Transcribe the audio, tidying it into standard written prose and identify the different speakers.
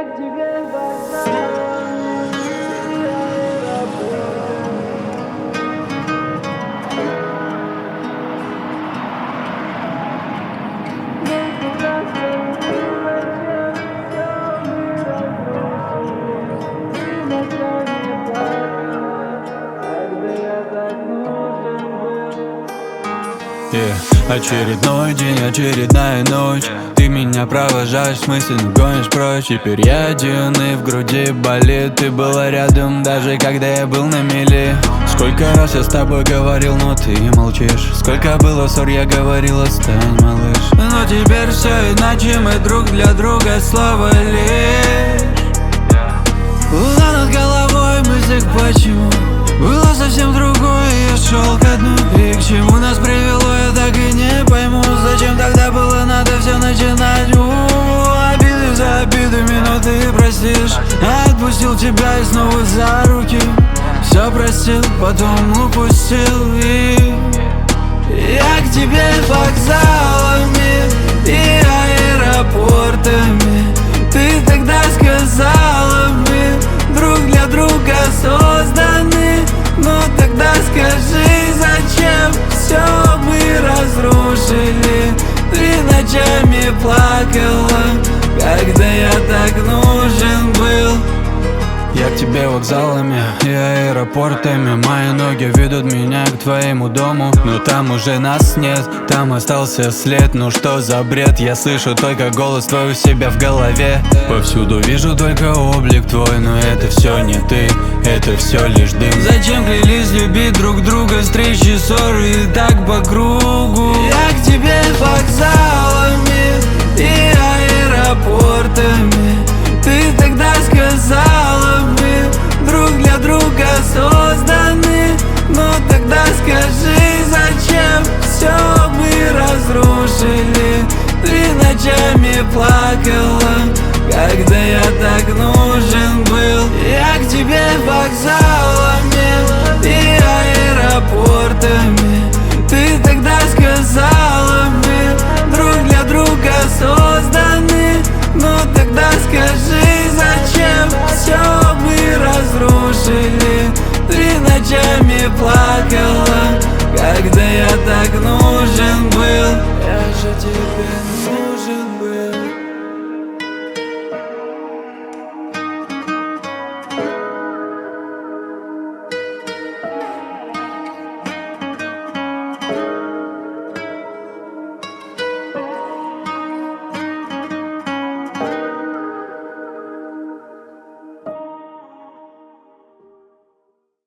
Speaker 1: Очередной день, очередная ночь. Ты меня провожаешь, мысленно гонишь прочь. Теперь я один и в груди болит. Ты была рядом, даже когда я был на мели. Сколько раз я с тобой говорил, но ты молчишь. Сколько было ссор, я говорил, отстань, малыш. Но теперь все иначе, мы друг для друга слово лишь. Луна над головой, мыслях почему было совсем другое, я шел ко дну. И к чему нас привело, я так и не пойму. Зачем тогда было надо все начинать? Обиды за обидами, но ты простишь. Отпустил тебя и снова за руки. Все простил, потом упустил. И я к тебе вокзалами и аэропортами. Ты тогда сказала, мы друг для друга созданы. Но тогда скажи, зачем все мы разрушили? Ты ночами плакала, когда я так нужен был. Я к тебе вокзалами и аэропортами. Мои ноги ведут меня к твоему дому. Но там уже нас нет, там остался след. Ну что за бред, я слышу только голос твой у себя в голове. Повсюду вижу только облик твой, но это все не ты, это все лишь дым. Зачем клялись любить друг друга, встречи, ссоры и так по кругу? Я к тебе вокзалами и аэропортами. Ты тогда сказала, мы друг для друга созданы. Но тогда скажи, зачем все мы разрушили? Ты ночами плакала, когда я так нужен был. Я к тебе вокзал.